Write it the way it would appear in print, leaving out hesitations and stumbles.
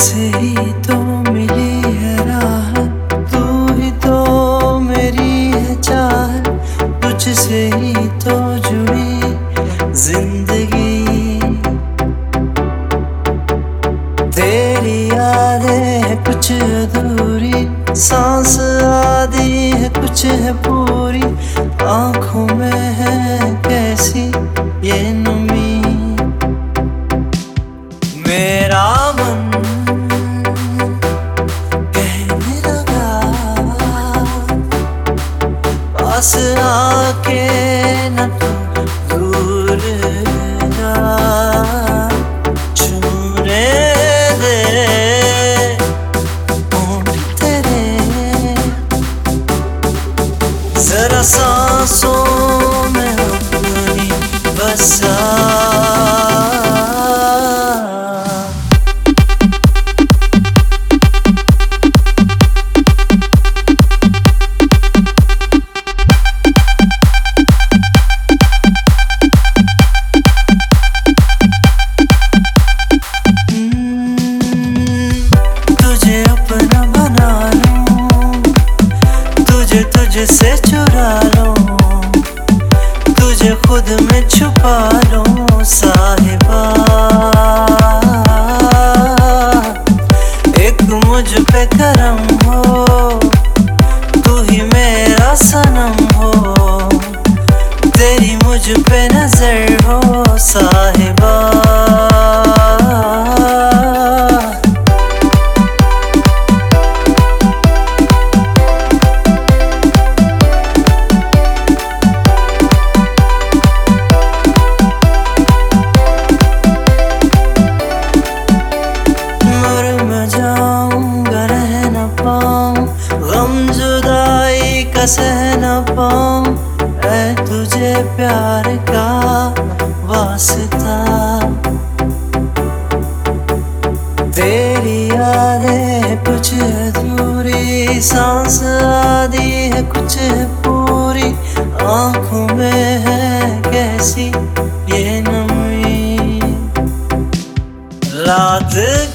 तुझसे ही तो मिली है राहत, तू ही तो मेरी है चाहत, तुझसे ही तो जुड़ी जिंदगी। तेरी यादें है कुछ अधूरी, सांस आधी है कुछ है पूरी, आंखों में है कैसी ये नमी। मेरा मन कहने लगा पास आके न तू दूर जा, छूने दे होंठ तेरे जरा सांसों में अपनी बसा। तुझसे चुरा लो, तुझे खुद में छुपा लो साहिबा, एक मुझ पे करम हो, तू ही मेरा सनम हो, तेरी मुझ पे नजर हो साहिबा। गम जुदाई का सह न पाऊं, ऐ तुझे प्यार का वास्ता। तेरी यादें है कुछ अधूरी, सांस आधी है कुछ है पूरी, आंखों में है कैसी ये नमी। रात